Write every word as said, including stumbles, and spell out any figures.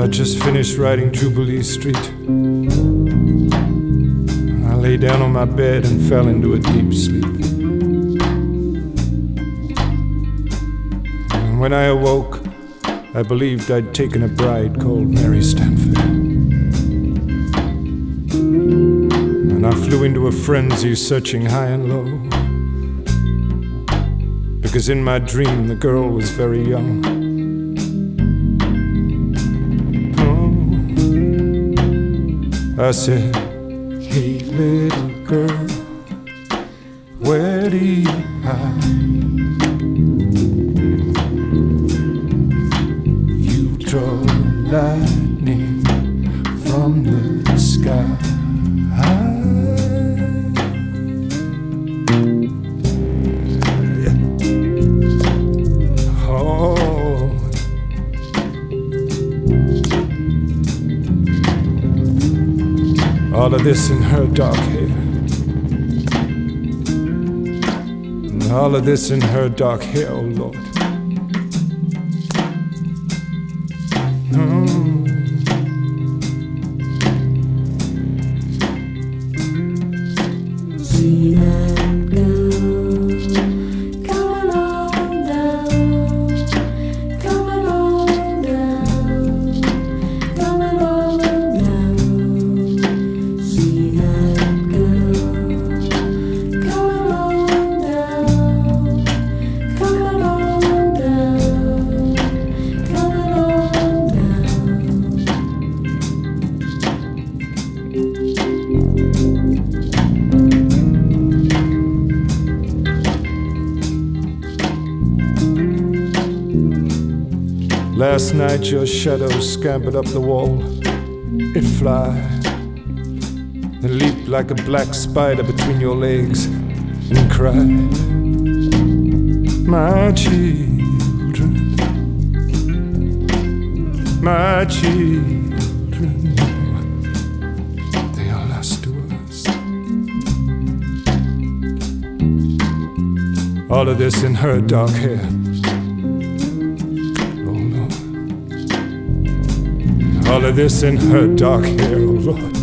I just finished writing Jubilee Street. I lay down on my bed and fell into a deep sleep. And when I awoke, I believed I'd taken a bride called Mary Stanford. And I flew into a frenzy, searching high and low, because in my dream the girl was very young. Oh, I said, hey little girl, where do you hide? You draw lightning from the sky. All of this in her dark hair. All of this in her dark hair, oh Lord. Mm. See that girl coming on down, coming on down, coming on down. See that girl coming on down, coming on down, coming on Last night your shadow scampered up the wall. It flied and leaped like a black spider between your legs and cried, my children, my children, they are lost to us. All of this in her dark hair. All of this in her dark hair, oh Lord.